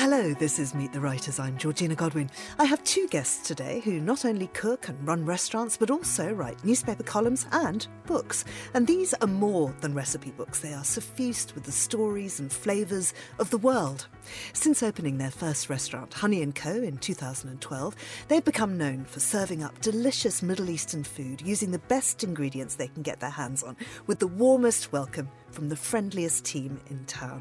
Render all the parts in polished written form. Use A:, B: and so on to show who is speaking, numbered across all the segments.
A: Hello, this is Meet the Writers. I'm Georgina Godwin. I have two guests today who not only cook and run restaurants, but also write newspaper columns and books. And these are more than recipe books. They are suffused with the stories and flavours of the world. Since opening their first restaurant, Honey & Co. in 2012, they've become known for serving up delicious Middle Eastern food using the best ingredients they can get their hands on, with the warmest welcome from the friendliest team in town.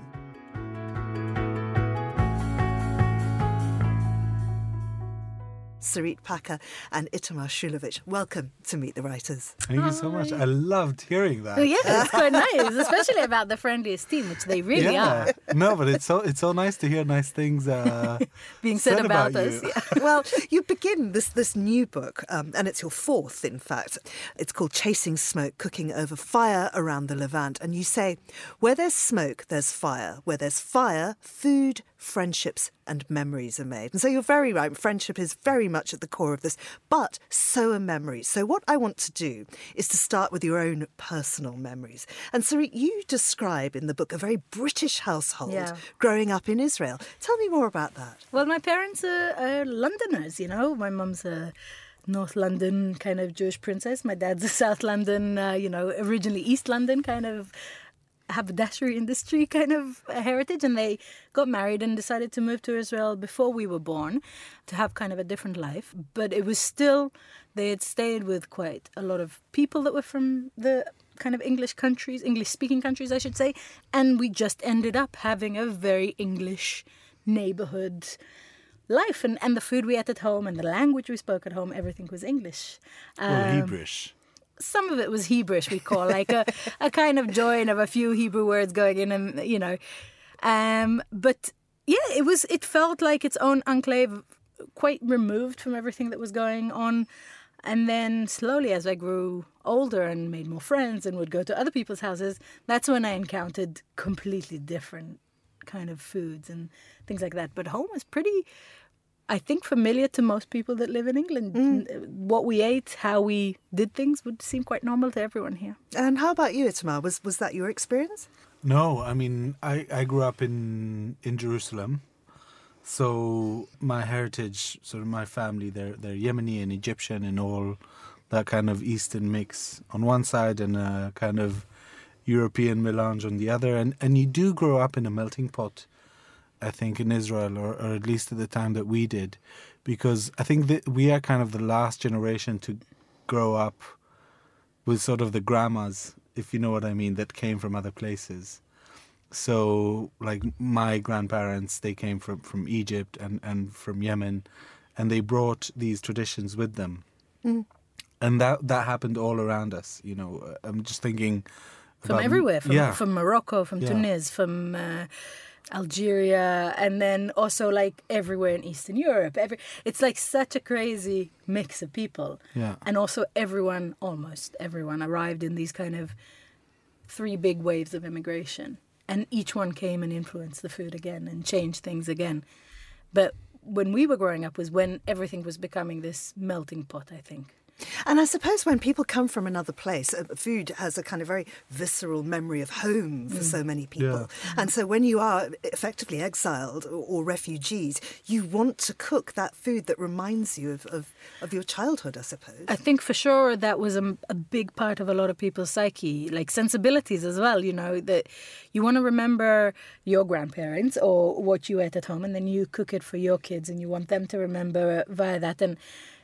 A: Sarit Packer and Itamar Shulovic, welcome to Meet the Writers.
B: Thank you so much. I loved hearing that.
C: Yeah, it's quite nice, especially about the friendliest team, which they really are.
B: No, but it's so nice to hear nice things
C: being said about us.
B: you.
C: Yeah.
A: Well, you begin this new book, and it's your fourth, in fact. It's called Chasing Smoke, Cooking Over Fire Around the Levant. And you say, where there's smoke, there's fire. Where there's fire, food, friendships and memories are made. And so you're very right. Friendship is very much at the core of this, but so are memories. So what I want to do is to start with your own personal memories. And Sarit, you describe in the book a very British household growing up in Israel. Tell me more about that.
C: Well, my parents are Londoners, you know. My mum's a North London kind of Jewish princess. My dad's a South London, originally East London kind of haberdashery industry kind of heritage, and they got married and decided to move to Israel before we were born to have kind of a different life. But it was still, they had stayed with quite a lot of people that were from the kind of English-speaking countries, I should say, and we just ended up having a very English neighborhood life, and the food we ate at home and the language we spoke at home, everything was English.
B: Hebrewish.
C: Some of it was Hebrewish, we call, like a kind of join of a few Hebrew words going in, and but yeah, it felt like its own enclave, quite removed from everything that was going on. And then slowly, as I grew older and made more friends and would go to other people's houses, that's when I encountered completely different kind of foods and things like that. But home was pretty, I think, familiar to most people that live in England. What we ate, how we did things would seem quite normal to everyone here.
A: And how about you, Itamar? Was that your experience?
B: No, I mean, I grew up in Jerusalem. So my heritage, sort of my family, they're Yemeni and Egyptian and all that kind of Eastern mix on one side and a kind of European melange on the other. And you do grow up in a melting pot, I think, in Israel, or at least at the time that we did, because I think that we are kind of the last generation to grow up with sort of the grandmas, if you know what I mean, that came from other places. So, like, my grandparents, they came from Egypt and from Yemen, and they brought these traditions with them. And that happened all around us, you know. I'm just thinking
C: from everywhere, from Morocco, from Tunis, from Algeria, and then also like everywhere in Eastern Europe. It's like such a crazy mix of people.
B: Yeah.
C: And also almost everyone arrived in these kind of 3 big waves of immigration. And each one came and influenced the food again and changed things again. But when we were growing up was when everything was becoming this melting pot, I think.
A: And I suppose when people come from another place, food has a kind of very visceral memory of home for so many people. Yeah. And so when you are effectively exiled or refugees, you want to cook that food that reminds you of your childhood, I suppose.
C: I think for sure that was a big part of a lot of people's psyche, like sensibilities as well, you know, that you want to remember your grandparents or what you ate at home, and then you cook it for your kids and you want them to remember via that. And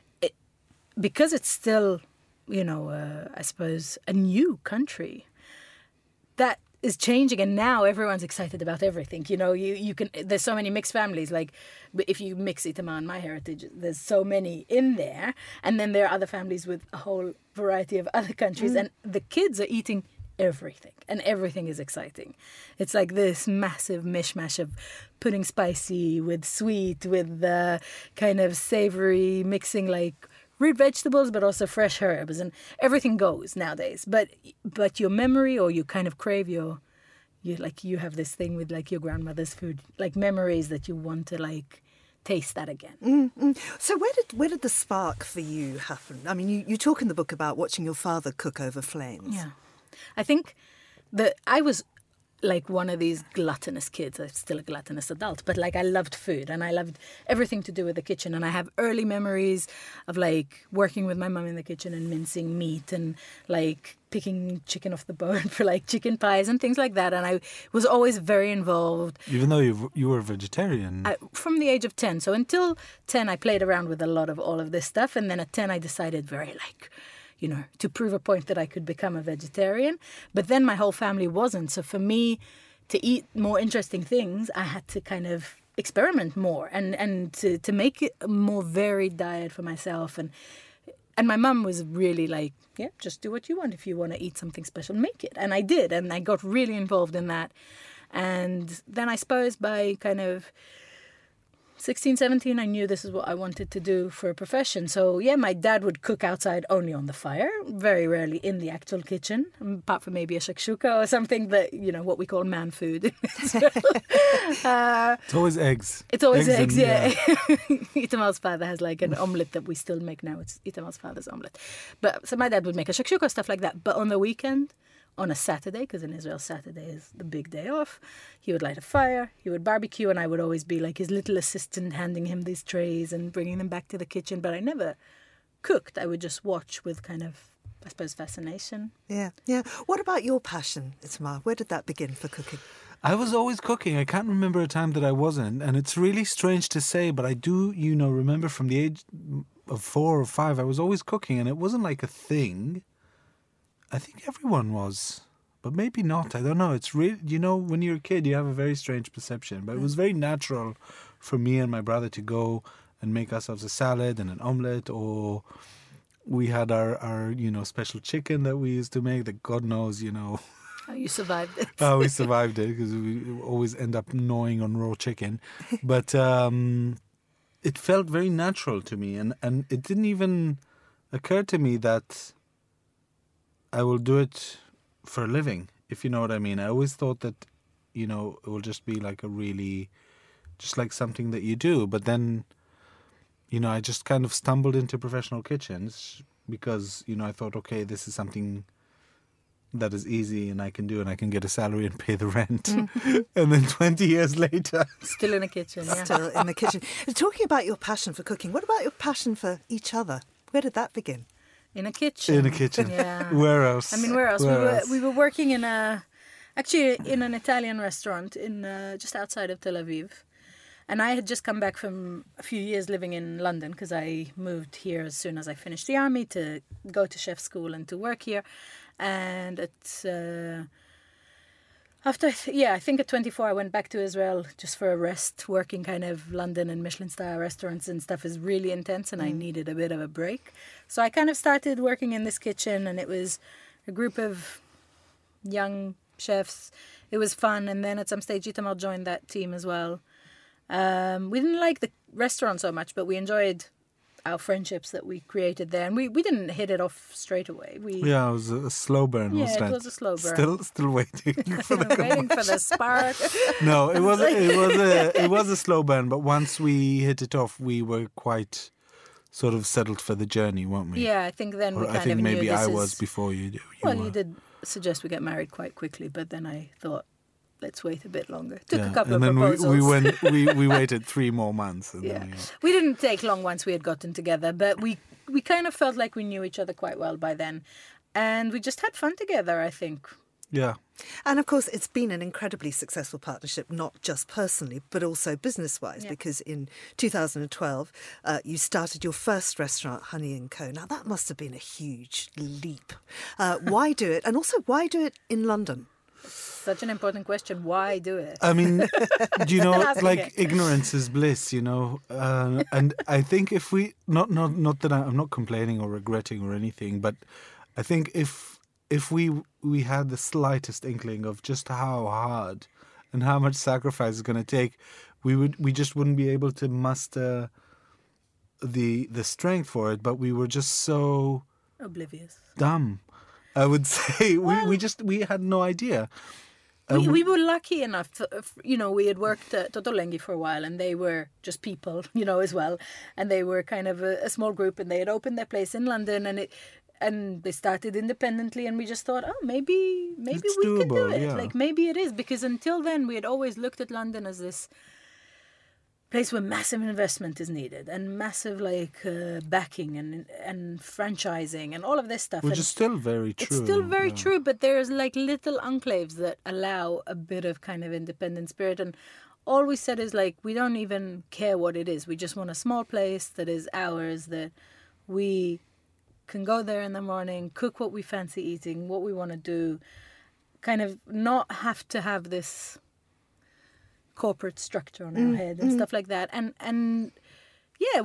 C: because it's still, you know, I suppose, a new country, that is changing, and now everyone's excited about everything. You know, you can. There's so many mixed families. Like, if you mix Itamar and my heritage, there's so many in there, and then there are other families with a whole variety of other countries, and the kids are eating everything, and everything is exciting. It's like this massive mishmash of putting spicy with sweet with kind of savory, mixing like root vegetables, but also fresh herbs, and everything goes nowadays. But your memory, or you kind of crave you have this thing with like your grandmother's food, like memories that you want to like taste that again.
A: So where did the spark for you happen? I mean, you talk in the book about watching your father cook over flames.
C: Yeah, I think that I was like one of these gluttonous kids. I'm still a gluttonous adult, but like I loved food and I loved everything to do with the kitchen. And I have early memories of like working with my mum in the kitchen and mincing meat and like picking chicken off the bone for like chicken pies and things like that. And I was always very involved.
B: Even though you were vegetarian.
C: From the age of 10. So until 10, I played around with a lot of all of this stuff. And then at 10, I decided to prove a point that I could become a vegetarian. But then my whole family wasn't. So for me to eat more interesting things, I had to kind of experiment more and to make it a more varied diet for myself. And my mum was really like, yeah, just do what you want. If you want to eat something special, make it. And I did. And I got really involved in that. And then I suppose by kind of 16, 17, I knew this is what I wanted to do for a profession. So, yeah, my dad would cook outside only on the fire, very rarely in the actual kitchen, apart from maybe a shakshuka or something that, what we call man food.
B: It's always eggs.
C: It's always eggs, yeah. Itamal's father has like an omelette that we still make now. It's Itamal's father's omelette. But so my dad would make a shakshuka, stuff like that. But on the weekend, on a Saturday, because in Israel Saturday is the big day off, he would light a fire, he would barbecue, and I would always be like his little assistant handing him these trays and bringing them back to the kitchen. But I never cooked. I would just watch with kind of, I suppose, fascination.
A: Yeah. What about your passion, Itamar? Where did that begin for cooking?
B: I was always cooking. I can't remember a time that I wasn't. And it's really strange to say, but I do, remember from the age of 4 or 5, I was always cooking, and it wasn't like a thing. I think everyone was, but maybe not. I don't know. It's really, when you're a kid, you have a very strange perception. But it was very natural for me and my brother to go and make ourselves a salad and an omelette, or we had our special chicken that we used to make that God knows,
C: Oh, you survived it.
B: Oh, we survived it because we always end up gnawing on raw chicken. But it felt very natural to me. And it didn't even occur to me that I will do it for a living, if you know what I mean. I always thought that, it will just be like just like something that you do. But then, I just kind of stumbled into professional kitchens because, I thought, okay, this is something that is easy and I can do and I can get a salary and pay the rent. Mm-hmm. And then 20 years later...
C: Still in the kitchen, yeah.
A: Still in the kitchen. Talking about your passion for cooking, what about your passion for each other? Where did that begin?
C: In a kitchen.
B: In a kitchen.
C: Yeah.
B: Where else?
C: I mean, where else? We were working in an Italian restaurant in just outside of Tel Aviv. And I had just come back from a few years living in London because I moved here as soon as I finished the army to go to chef school and to work here. And I think at 24 I went back to Israel just for a rest. Working kind of London and Michelin-style restaurants and stuff is really intense, and I needed a bit of a break. So I kind of started working in this kitchen, and it was a group of young chefs. It was fun, and then at some stage Itamar joined that team as well. We didn't like the restaurant so much, but we enjoyed our friendships that we created there, and we didn't hit it off straight away. It was
B: a slow burn.
C: Yeah, it was a slow burn.
B: Still waiting for the
C: waiting for the spark.
B: No, it was a slow burn. But once we hit it off, we were quite sort of settled for the journey, weren't we?
C: Yeah, I think then we kind of knew
B: maybe I was before you.
C: You did suggest we get married quite quickly, but then I thought, let's wait a bit longer. Took a couple of proposals.
B: And then we waited 3 more months. And then
C: we didn't take long once we had gotten together, but we kind of felt like we knew each other quite well by then. And we just had fun together, I think.
B: Yeah.
A: And of course, it's been an incredibly successful partnership, not just personally, but also business-wise, because in 2012, you started your first restaurant, Honey & Co. Now, that must have been a huge leap. Why do it? And also, why do it in London?
C: Such an important question. Why do it?
B: I mean, ignorance is bliss, and I think if we, not that I'm not complaining or regretting or anything, but I think if we had the slightest inkling of just how hard and how much sacrifice it's going to take, we just wouldn't be able to muster the strength for it. But we were just so
C: oblivious,
B: dumb. I would say we had no idea.
C: We were lucky enough to, we had worked at Totolenghi for a while, and they were just people, as well. And they were kind of a small group, and they had opened their place in London, and and they started independently, and we just thought, oh, maybe
B: It's
C: we can do
B: doable,
C: it.
B: yeah.
C: Like, maybe it is, because until then we had always looked at London as this place where massive investment is needed and massive backing and franchising and all of this stuff.
B: Which
C: And
B: is still very true.
C: it's still very
B: yeah.
C: true, but there's like little enclaves that allow a bit of kind of independent spirit. And all we said is like, we don't even care what it is. We just want a small place that is ours, that we can go there in the morning, cook what we fancy eating, what we want to do, kind of not have to have this corporate structure on our head and stuff like that. And yeah,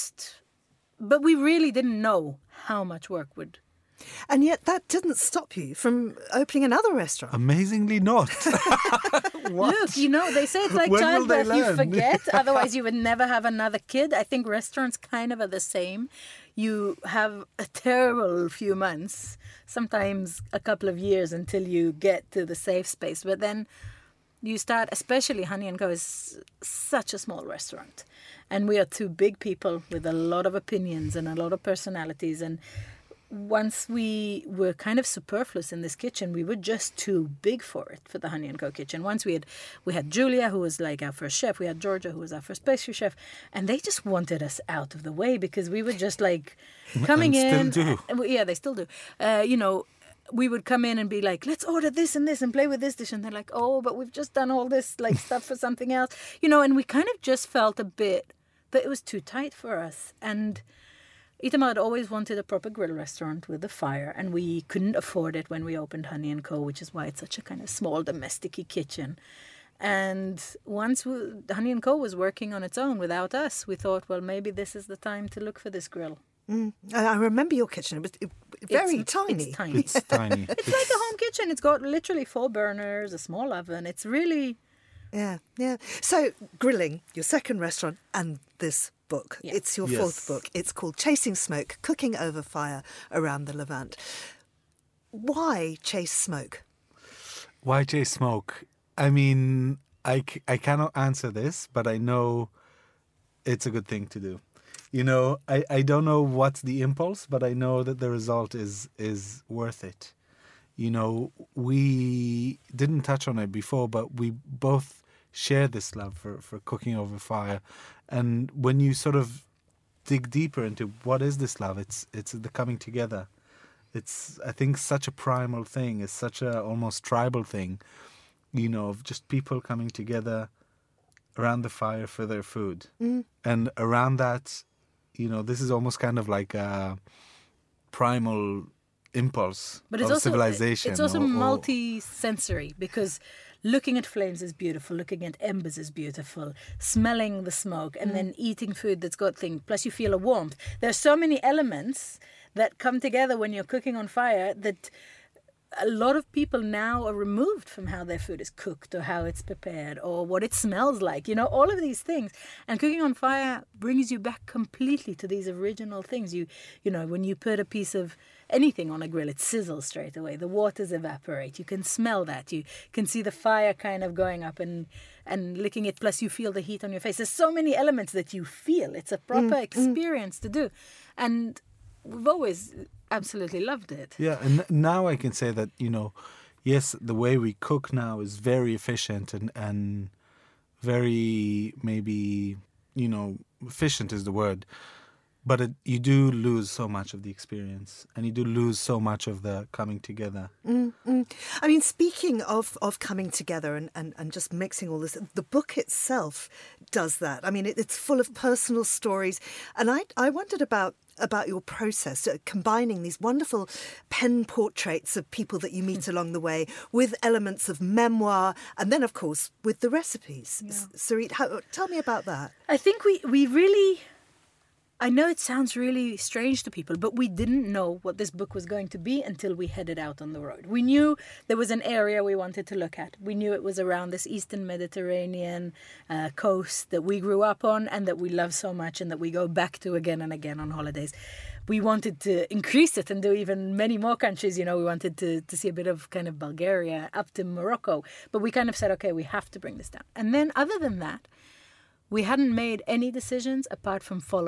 C: but we really didn't know how much work would.
A: And yet that didn't stop you from opening another restaurant.
B: Amazingly not. What?
C: Look, they say it's like
B: When will they
C: childbirth, you
B: learn?
C: forget, otherwise you would never have another kid. I think restaurants kind of are the same. You have a terrible few months, sometimes a couple of years until you get to the safe space. But then you start, especially Honey & Co. is such a small restaurant. And we are two big people with a lot of opinions and a lot of personalities. And once we were kind of superfluous in this kitchen, we were just too big for it, for the Honey & Co. kitchen. Once we had Julia, who was like our first chef. We had Georgia, who was our first pastry chef. And they just wanted us out of the way because we were just like coming
B: And
C: in.
B: still do.
C: Yeah, they still do. We would come in and be like, let's order this and this and play with this dish. And they're like, oh, but we've just done all this like stuff for something else. And we kind of just felt a bit that it was too tight for us. And Itamar had always wanted a proper grill restaurant with a fire, and we couldn't afford it when we opened Honey & Co., which is why it's such a kind of small domestic-y kitchen. And once Honey & Co. was working on its own without us, we thought, well, maybe this is the time to look for this grill.
A: I remember your kitchen. It was very tiny.
C: It's tiny.
B: It's tiny.
C: It's like a home kitchen. It's got literally 4 burners, a small oven. It's really...
A: Yeah. So, grilling, your second restaurant, and this book.
C: Yeah.
A: It's your
B: Yes.
A: fourth book. It's called Chasing Smoke, Cooking Over Fire Around the Levant. Why chase smoke?
B: Why chase smoke? I mean, I cannot answer this, but I know it's a good thing to do. I don't know what's the impulse, but I know that the result is worth it. We didn't touch on it before, but we both share this love for cooking over fire. And when you sort of dig deeper into what is this love, it's the coming together. It's, I think, such a primal thing. It's such a almost tribal thing, of just people coming together around the fire for their food. And around that, this is almost kind of like a primal impulse
C: But it's
B: of
C: also
B: civilization.
C: It's also
B: or-
C: multi-sensory, because looking at flames is beautiful, looking at embers is beautiful, smelling the smoke, and then eating food that's got things. Plus, you feel a warmth. There's so many elements that come together when you're cooking on fire that a lot of people now are removed from how their food is cooked or how it's prepared or what it smells like, all of these things. And cooking on fire brings you back completely to these original things. When you put a piece of anything on a grill, it sizzles straight away. The waters evaporate. You can smell that. You can see the fire kind of going up and licking it. Plus, you feel the heat on your face. There's so many elements that you feel. It's a proper experience to do. And we've always absolutely loved it.
B: Yeah, and now I can say that, yes, the way we cook now is very efficient and very, maybe, efficient is the word. But you do lose so much of the experience, and you do lose so much of the coming together.
A: I mean, speaking of coming together and just mixing all this, the book itself does that. I mean, it's full of personal stories. And I wondered about your process, combining these wonderful pen portraits of people that you meet along the way with elements of memoir, and then, of course, with the recipes.
C: Yeah.
A: Sarit, tell me about that.
C: I think we really... I know it sounds really strange to people, but we didn't know what this book was going to be until we headed out on the road. We knew there was an area we wanted to look at. We knew it was around this Eastern Mediterranean coast that we grew up on and that we love so much and that we go back to again and again on holidays. We wanted to increase it and do even many more countries. We wanted to see a bit of kind of Bulgaria up to Morocco. But we kind of said, okay, we have to bring this down. And then other than that, we hadn't made any decisions apart from follow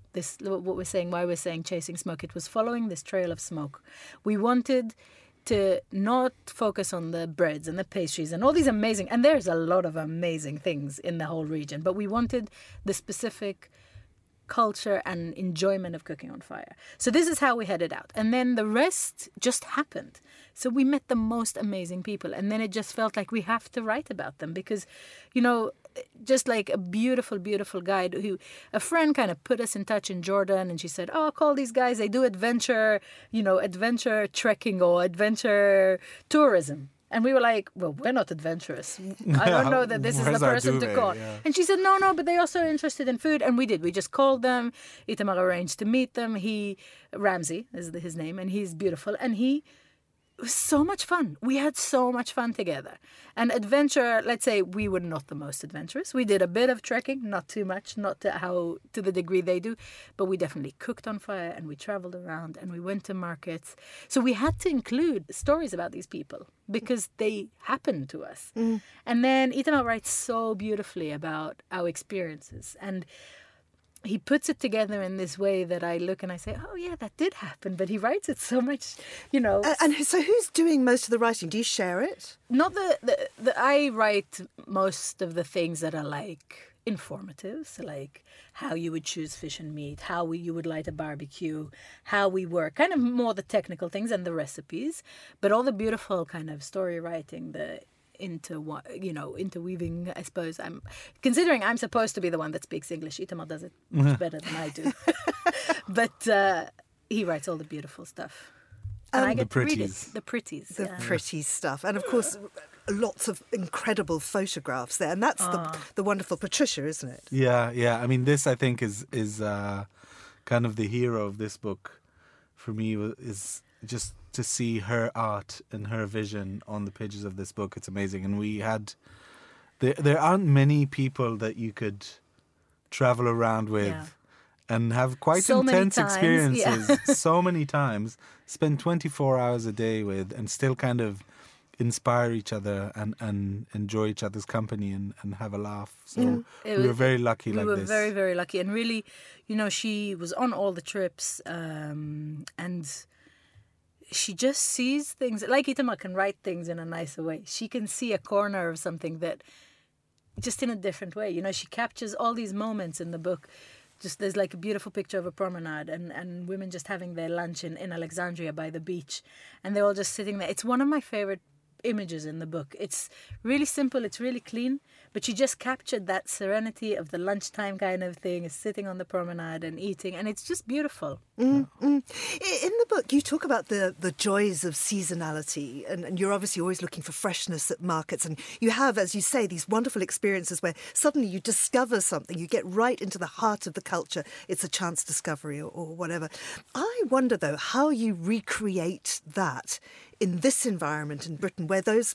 C: this, what we're saying, why we're saying chasing smoke. It was following this trail of smoke. We wanted to not focus on the breads and the pastries and all these amazing, and there's a lot of amazing things in the whole region, but we wanted the specific culture and enjoyment of cooking on fire. So this is how we headed out. And then the rest just happened. So we met the most amazing people. And then it just felt like we have to write about them because, you know, just like a beautiful, beautiful guide who a friend kind of put us in touch in Jordan, and she said, oh, call these guys. They do adventure trekking or adventure tourism. And we were like, well, we're not adventurous. I don't know that this is the person to call. Yeah. And she said, no, but they're also interested in food. And we did. We just called them. Itamar arranged to meet them. Ramsey is his name, and he's beautiful. And it was so much fun. We had so much fun together. And adventure, let's say we were not the most adventurous. We did a bit of trekking, not too much, not to the degree they do. But we definitely cooked on fire, and we traveled around, and we went to markets. So we had to include stories about these people because they happened to us. Mm. And then Itamar writes so beautifully about our experiences. And he puts it together in this way that I look and I say, oh, yeah, that did happen. But he writes it so much, you know.
A: And so who's doing most of the writing? Do you share it?
C: Not I write most of the things that are like informative. So like how you would choose fish and meat, how you would light a barbecue, how we work, kind of more the technical things and the recipes. But all the beautiful kind of story writing, interweaving, I suppose. Considering I'm supposed to be the one that speaks English, Itamar does it much better than I do. But he writes all the beautiful stuff. And I get to read it. The pretties.
A: The pretty stuff. And of course, lots of incredible photographs there. And that's the wonderful Patricia, isn't it?
B: Yeah. I mean, this, I think, is kind of the hero of this book for me, is just to see her art and her vision on the pages of this book. It's amazing. And we had there aren't many people that you could travel around with and have quite
C: so
B: intense experiences so many times, spend 24 hours a day with, and still kind of inspire each other and enjoy each other's company and have a laugh. So we were very lucky like this.
C: We were very, very lucky. And really, you know, she was on all the trips and she just sees things. Like Itamar can write things in a nicer way. She can see a corner of something that just in a different way. You know, she captures all these moments in the book. Just there's like a beautiful picture of a promenade and women just having their lunch in Alexandria by the beach. And they're all just sitting there. It's one of my favorite images in the book. It's really simple, it's really clean, but she just captured that serenity of the lunchtime kind of thing, is sitting on the promenade and eating, and it's just beautiful.
A: In the book you talk about the joys of seasonality, and you're obviously always looking for freshness at markets, and you have, as you say, these wonderful experiences where suddenly you discover something, you get right into the heart of the culture. It's a chance discovery or whatever. I wonder though how you recreate that in this environment in Britain, where those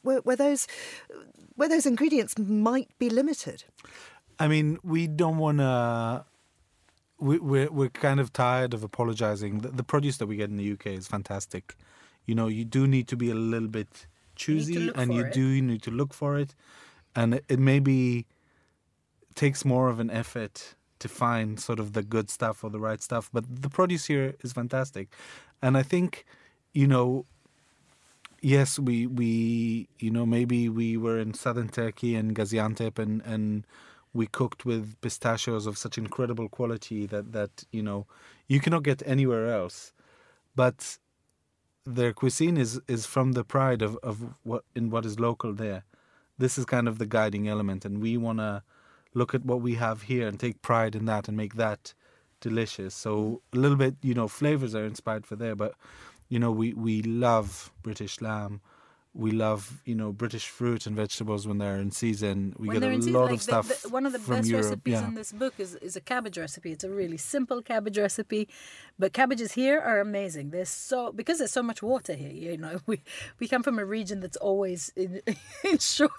A: ingredients might be limited.
B: I mean, we don't want to. We're kind of tired of apologising. The produce that we get in the UK is fantastic. You know, you do need to be a little bit choosy, and you do need to look for it, and it maybe takes more of an effort to find sort of the good stuff or the right stuff. But the produce here is fantastic, and I think, you know. Yes, we maybe we were in southern Turkey and Gaziantep and we cooked with pistachios of such incredible quality that you know you cannot get anywhere else. But their cuisine is from the pride of what is local there. This is kind of the guiding element, and we want to look at what we have here and take pride in that and make that delicious. So a little bit, you know, flavors are inspired for there, but you know, we love British lamb. We love, you know, British fruit and vegetables when they're in season. We get a lot of stuff
C: one of the
B: from
C: best
B: Europe.
C: recipes in this book is a cabbage recipe. It's a really simple cabbage recipe, but cabbages here are amazing. Because there's so much water here. You know, we come from a region that's always in short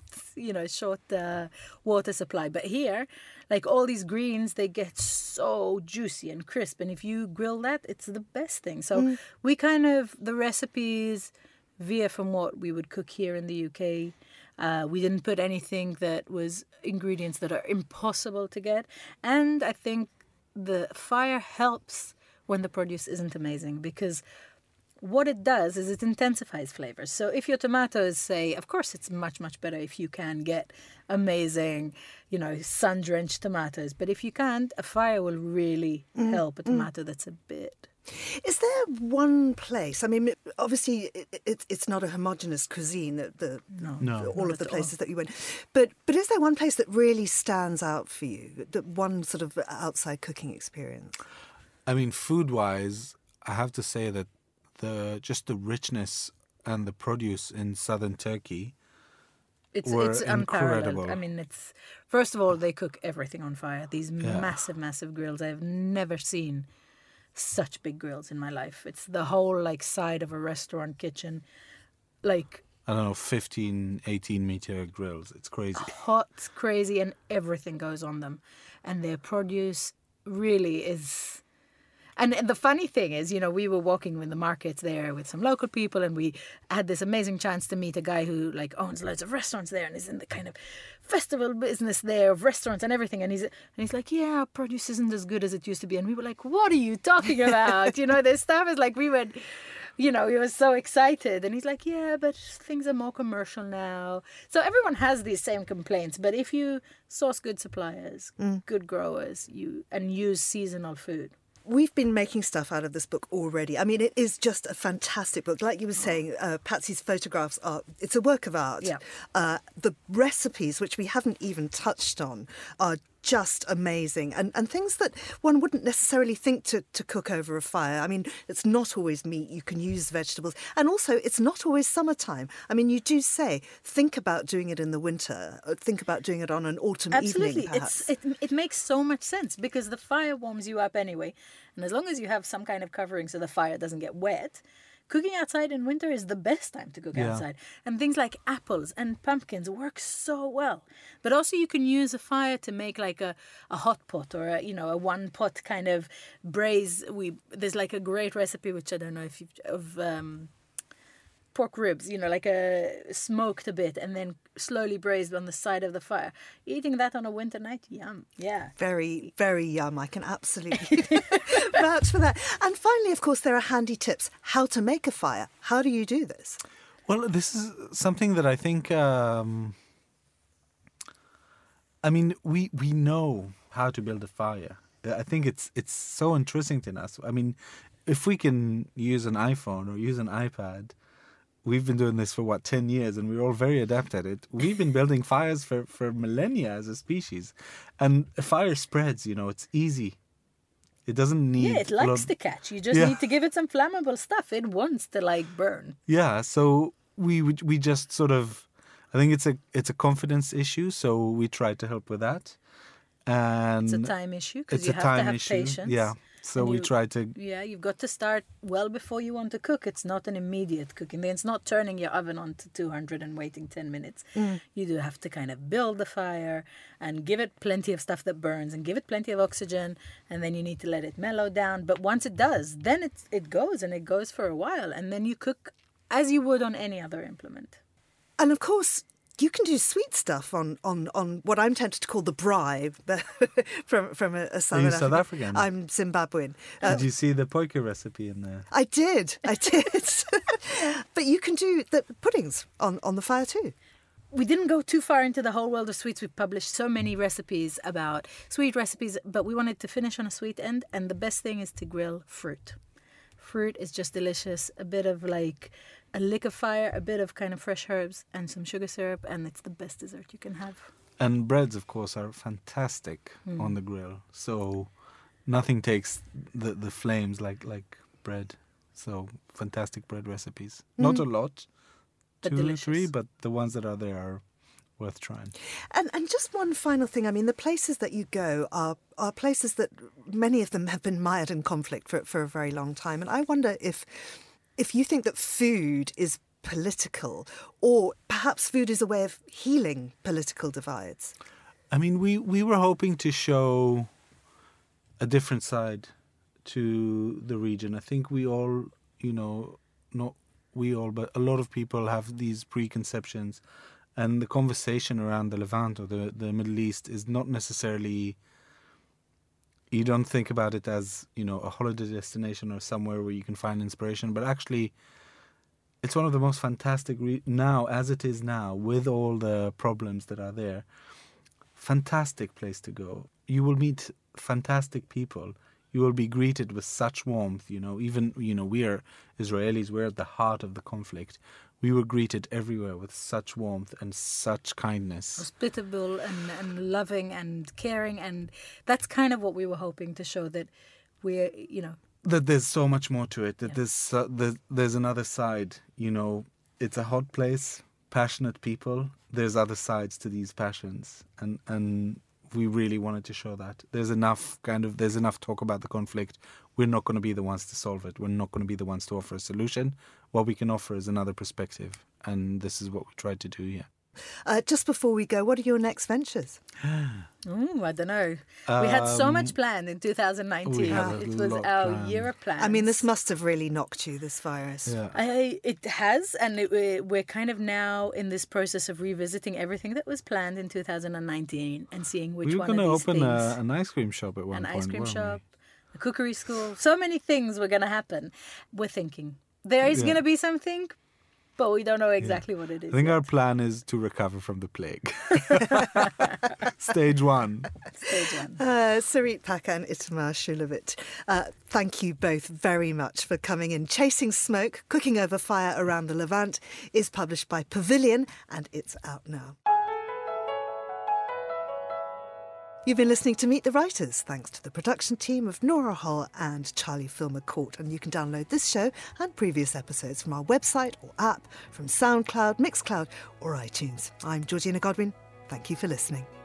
C: water supply. But here, like all these greens, they get so juicy and crisp, and if you grill that, it's the best thing. So we kind of the recipes veer from what we would cook here in the UK. We didn't put anything that was ingredients that are impossible to get. And I think the fire helps when the produce isn't amazing, because what it does is it intensifies flavors. So if your tomatoes, say, of course it's much, much better if you can get amazing, sun-drenched tomatoes. But if you can't, a fire will really help a tomato that's a bit...
A: Is there one place? I mean, obviously, it's not a homogenous cuisine.
B: No.
A: All of the places that you went, but is there one place that really stands out for you? That one sort of outside cooking experience?
B: I mean, food-wise, I have to say that the richness and the produce in southern Turkey were
C: it's
B: incredible.
C: unparalleled. I mean, first of all, they cook everything on fire. These massive, massive grills. I've never seen such big grills in my life. It's the whole side of a restaurant kitchen, I
B: don't know, 15, 18-meter grills. It's crazy.
C: Hot, crazy, and everything goes on them. And their produce really is... And the funny thing is, we were walking in the markets there with some local people, and we had this amazing chance to meet a guy who owns loads of restaurants there and is in the kind of festival business there of restaurants and everything. And he's like, yeah, our produce isn't as good as it used to be. And we were like, what are you talking about? This stuff is we went... he was so excited. And he's like, yeah, but things are more commercial now. So everyone has these same complaints. But if you source good suppliers, good growers, and use seasonal food...
A: We've been making stuff out of this book already. I mean, it is just a fantastic book. Like you were saying, Patsy's photographs it's a work of art.
C: Yeah.
A: The recipes, which we haven't even touched on, are just amazing, and things that one wouldn't necessarily think to cook over a fire. I mean, it's not always meat. You can use vegetables, and also it's not always summertime. I mean, you do say think about doing it in the winter, think about doing it on an autumn evening, perhaps.
C: It makes so much sense, because the fire warms you up anyway, and as long as you have some kind of covering so the fire doesn't get wet, cooking outside in winter is the best time to cook outside. And things like apples and pumpkins work so well. But also you can use a fire to make a hot pot or a one pot kind of braise. There's a great recipe, which I don't know if you've pork ribs, smoked a bit and then slowly braised on the side of the fire. Eating that on a winter night, yum. Yeah.
A: Very, very yum. I can absolutely vouch for that. And finally, of course, there are handy tips. How to make a fire. How do you do this?
B: Well, this is something that I think... we know how to build a fire. I think it's so interesting to us. I mean, if we can use an iPhone or use an iPad... We've been doing this for 10 years, and we're all very adept at it. We've been building fires for millennia as a species, and a fire spreads. It's easy. It doesn't need...
C: Yeah, it likes to catch. You just need to give it some flammable stuff. It wants to burn.
B: Yeah, so we just sort of... I think it's a confidence issue, so we try to help with that. And
C: it's a time issue, because you have to have patience.
B: Yeah. So we try to...
C: Yeah, you've got to start well before you want to cook. It's not an immediate cooking. It's not turning your oven on to 200 and waiting 10 minutes. You do have to kind of build the fire and give it plenty of stuff that burns and give it plenty of oxygen, and then you need to let it mellow down. But once it does, then it goes, and it goes for a while. And then you cook as you would on any other implement.
A: And of course... You can do sweet stuff on what I'm tempted to call the bribe from a Southern
B: South African?
A: I'm Zimbabwean.
B: Did you see the poike recipe in there?
A: I did. But you can do the puddings on the fire too.
C: We didn't go too far into the whole world of sweets. We've published so many recipes about sweet recipes, but we wanted to finish on a sweet end, and the best thing is to grill fruit. Fruit is just delicious. A bit of a lick of fire, a bit of kind of fresh herbs and some sugar syrup, and it's the best dessert you can have.
B: And breads, of course, are fantastic on the grill. So nothing takes the flames like bread. So fantastic bread recipes. Not a lot,
C: but
B: 2 or
C: delicious.
B: 3, but the ones that are there are worth trying.
A: And just one final thing. I mean, the places that you go are places that many of them have been mired in conflict for a very long time. And I wonder if you think that food is political, or perhaps food is a way of healing political divides.
B: I mean, we were hoping to show a different side to the region. I think we all, not we all, but a lot of people have these preconceptions, and the conversation around the Levant or the Middle East is not necessarily, you don't think about it as, you know, a holiday destination or somewhere where you can find inspiration, but actually it's one of the most fantastic, now as it is now, with all the problems that are there, fantastic place to go. You will meet fantastic people. You will be greeted with such warmth, you know, even, you know, we are Israelis, we're at the heart of the conflict. We were greeted everywhere with such warmth and such kindness.
C: Hospitable and loving and caring, and that's kind of what we were hoping to show, that we're, you know...
B: That there's so much more to it, that there's another side, you know, it's a hot place, passionate people, there's other sides to these passions, and we really wanted to show that. There's enough talk about the conflict. We're not going to be the ones to solve it. We're not going to be the ones to offer a solution. What we can offer is another perspective, and this is what we tried to do here.
A: Just before we go, what are your next ventures?
C: I don't know. We had so much planned in 2019. It was our year of plans.
A: I mean, this must have really knocked you, this virus.
C: Yeah. It has, and we're kind of now in this process of revisiting everything that was planned in 2019 and seeing which one of these things.
B: We were going to open an ice cream shop at one point.
C: An ice cream shop, a cookery school. So many things were going to happen. We're thinking there is going to be something, but we don't know exactly what it is.
B: I think our plan is to recover from the plague. Stage one.
A: Sarit Packer and Itamar Shulevit, thank you both very much for coming in. Chasing Smoke, Cooking Over Fire Around the Levant is published by Pavilion and it's out now. You've been listening to Meet the Writers, thanks to the production team of Nora Hull and Charlie Filmer-Court. And you can download this show and previous episodes from our website or app, from SoundCloud, Mixcloud or iTunes. I'm Georgina Godwin. Thank you for listening.